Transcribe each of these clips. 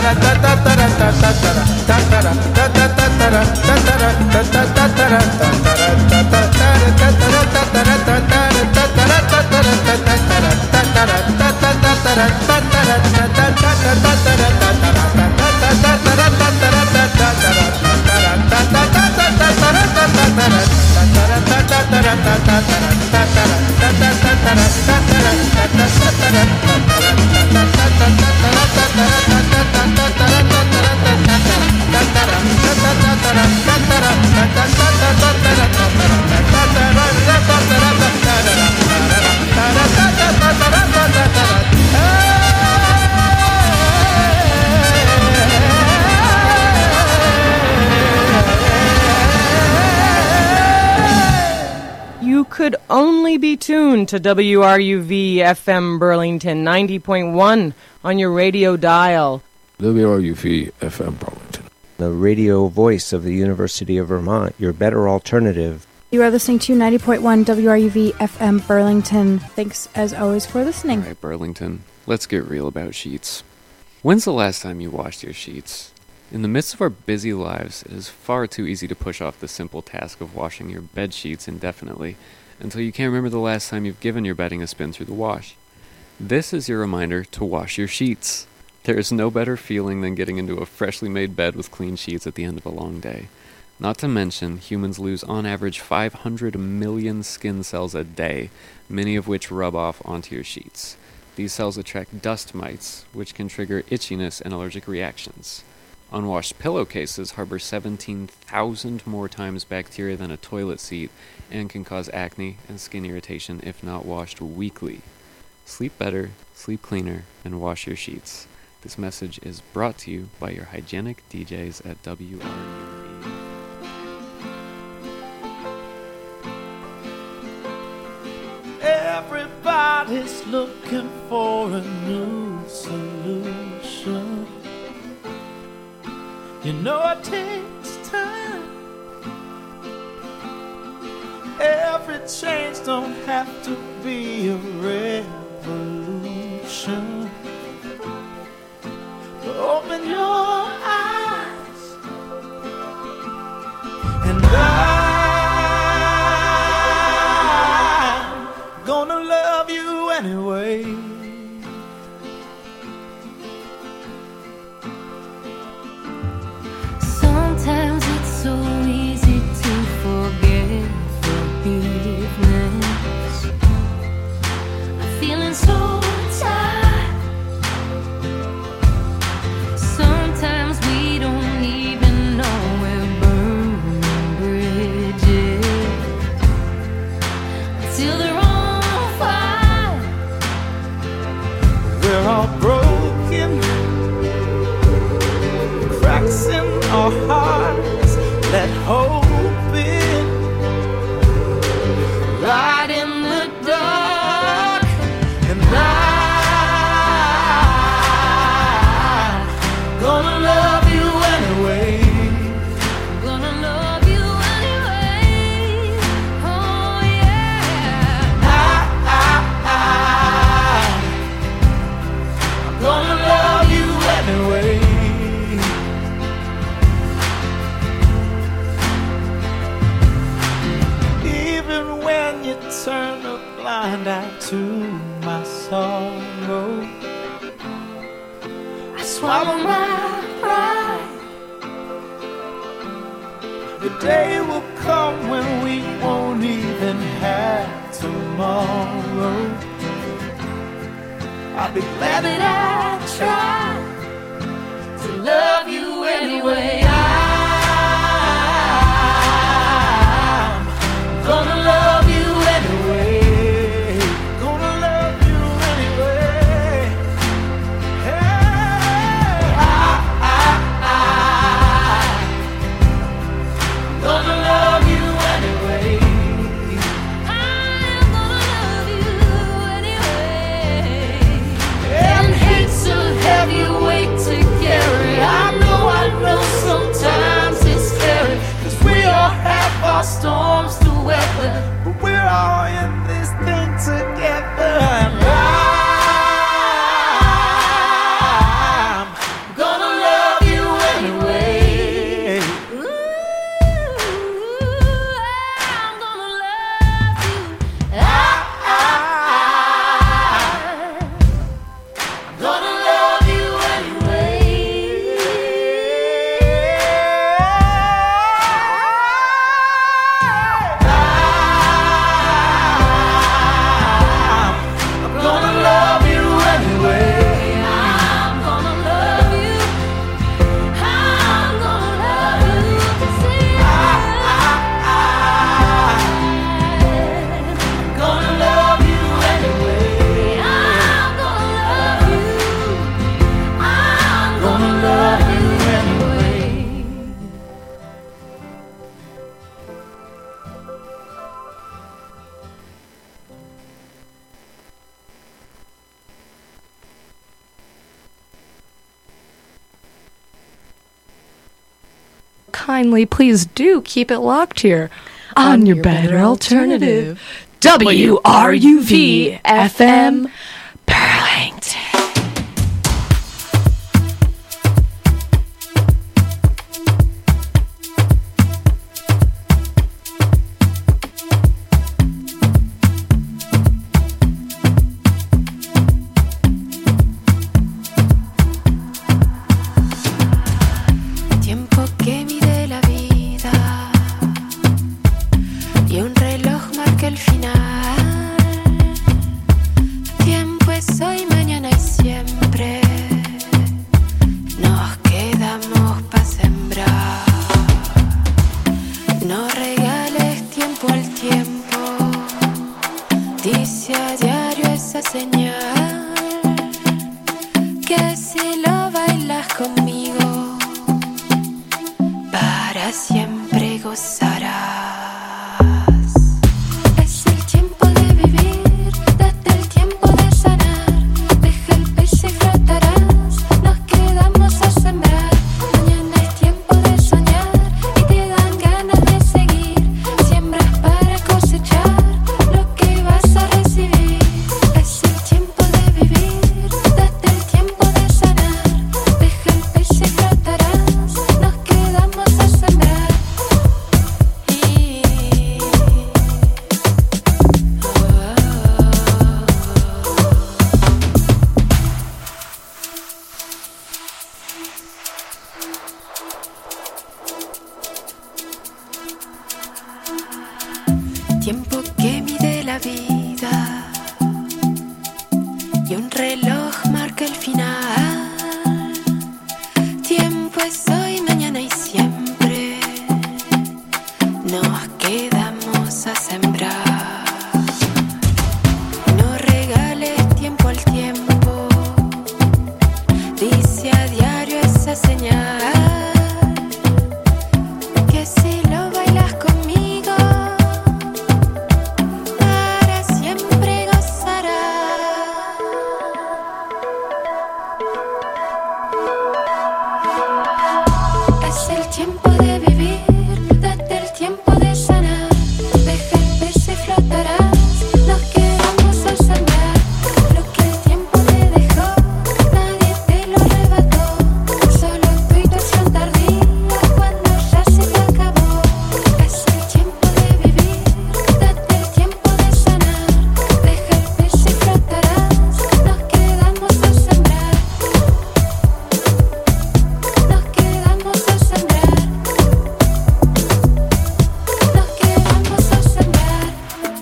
Could only be tuned to WRUV FM Burlington 90.1 on your radio dial. WRUV FM Burlington, the radio voice of the University of Vermont, your better alternative. You are listening to 90.1 WRUV FM Burlington. Thanks as always for listening. All right, Burlington, let's get real about sheets. When's the last time you washed your sheets? In the midst of our busy lives, it is far too easy to push off the simple task of washing your bed sheets indefinitely, until you can't remember the last time you've given your bedding a spin through the wash. This is your reminder to wash your sheets. There is no better feeling than getting into a freshly made bed with clean sheets at the end of a long day. Not to mention, humans lose on average 500 million skin cells a day, many of which rub off onto your sheets. These cells attract dust mites, which can trigger itchiness and allergic reactions. Unwashed pillowcases harbor 17,000 more times bacteria than a toilet seat and can cause acne and skin irritation if not washed weekly. Sleep better, sleep cleaner, and wash your sheets. This message is brought to you by your hygienic DJs at WRUV. Everybody's looking for a new solution. You know it takes time. Every change don't have to be a revolution. But open your eyes, and I'm gonna love you anyway. Sometimes it's so easy to forget forgiveness. I'm feeling so tired. Sometimes we don't even know we're burning bridges until they're on fire. We're all broken, cracks in our hearts, let hope in, light in the dark, and I'm gonna love you anyway. Gonna love you anyway. Oh yeah. I'm gonna love you anyway. Turn a blind eye to my sorrow. I swallow my pride. The day will come when we won't even have tomorrow. I'll be glad that I tried to love you anyway. I'm gonna love you anyway. Gonna love you anyway. Hey, I'm gonna love you anyway. I'm gonna love you anyway. And hate's a heavy weight to carry. I know kindly, please do keep it locked here on your better alternative. WRUV FM Burlington. Tiempo que mide la vida y un reloj marca el final. Tiempo es hoy, mañana y siempre. Nos quedamos para sembrar. No regales tiempo al tiempo. Dice a diario esa señal. Que si lo bailas conmigo, para siempre gozarás. Es el tiempo de vivir, date el tiempo de sanar. Deja el peso y flotarás. Nos quedamos a sembrar. Mañana es tiempo de soñar y te dan ganas de seguir. Siembras para cosechar lo que vas a recibir. Es el tiempo de vivir, date el tiempo de sanar. Deja el peso y flotarás. Nos quedamos a sembrar. Tiempo que mide la vida y un reloj marca el final. Tiempo es hoy, mañana y siempre. Nos quedamos a sembrar. No regales tiempo al tiempo. Dice a diario esa señal. Que si lo bailas conmigo, para siempre gozarás. Es el tiempo de vivir, date el tiempo de sanar. Deja el peso y flotarás. Nos quedamos a sembrar. Lo que el tiempo te dejó, nadie te lo arrebató. Solo tu intuición tardía cuando ya se te acabó. Es el tiempo de vivir, date el tiempo de sanar. Deja el peso y flotarás. Nos quedamos a sembrar. Nos quedamos a sembrar. Nos quedamos a sembrar.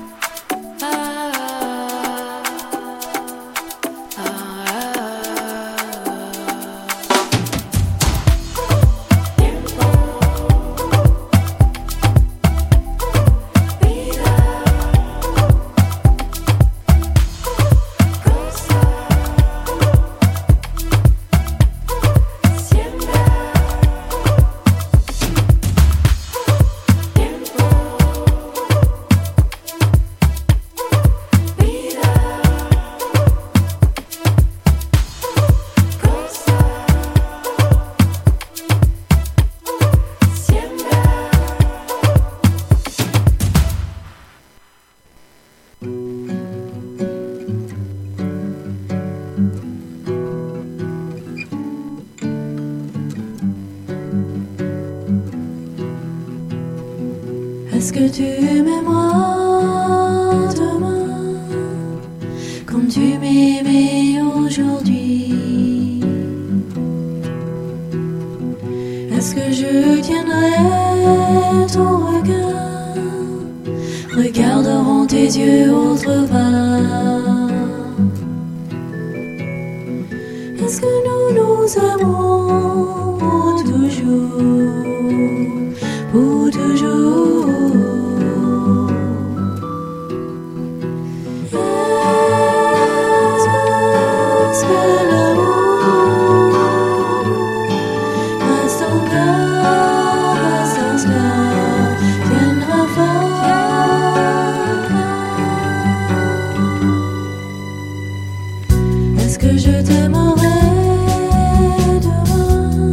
Est-ce que tu m'aimeras demain comme tu m'aimais aujourd'hui? Est-ce que je tiendrai ton regard, regarderont tes yeux autre part? Est-ce que nous nous aimerons pour toujours, pour toujours? Est-ce que l'amour reste encore, tiendra fort? Est-ce que je t'aimerai demain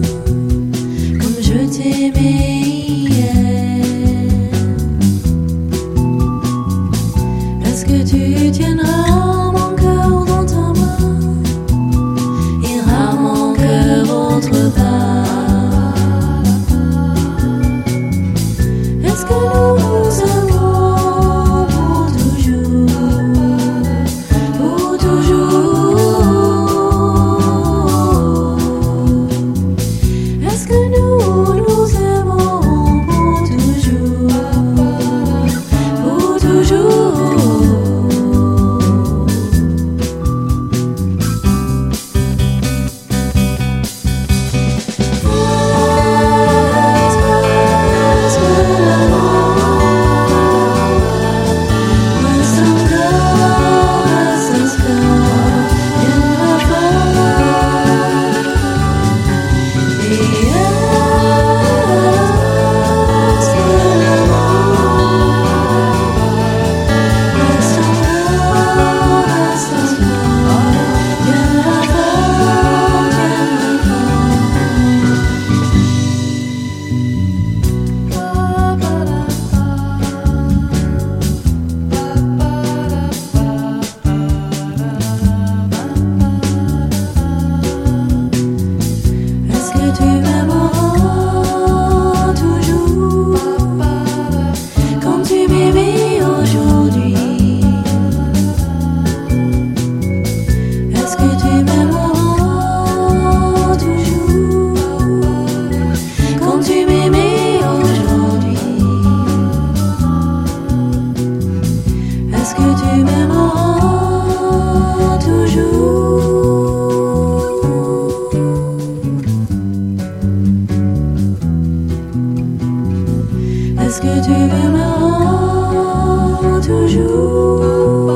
Est-ce que tu m'aimeras toujours?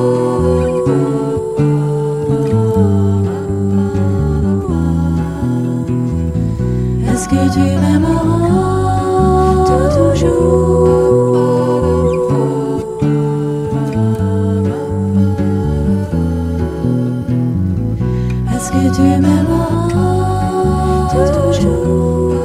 Est-ce que tu m'aimeras toujours? Est-ce que tu m'aimeras toujours?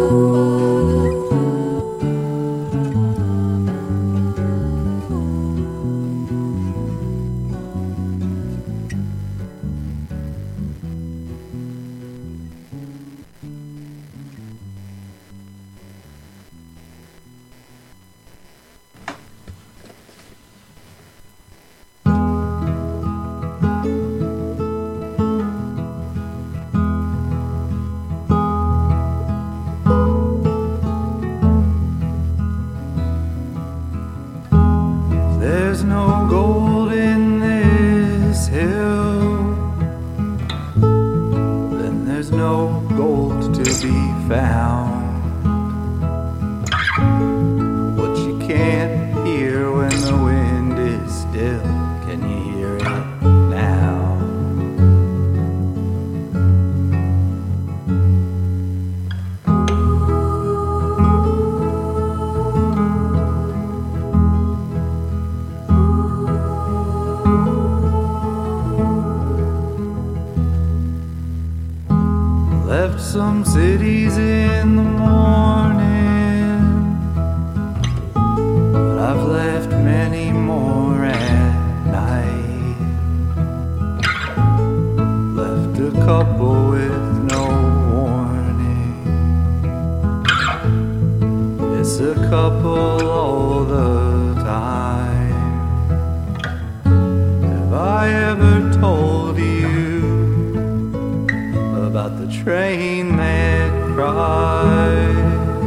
There's no gold in this hill, then there's no gold to be found. What you can't hear when the wind is still, can you hear it now? Left some cities in the morning, but I've left many more at night. Left a couple with no warning. It's a couple all the time. Have I ever told you about the train that cried?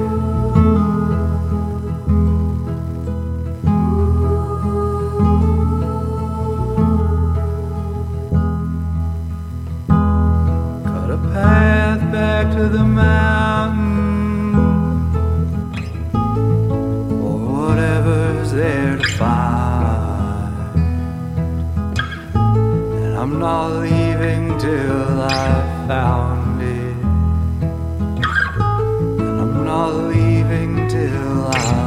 Cut a path back to the mountain, or whatever's there to find. And I'm not leaving till I've found it, and I'm not leaving till I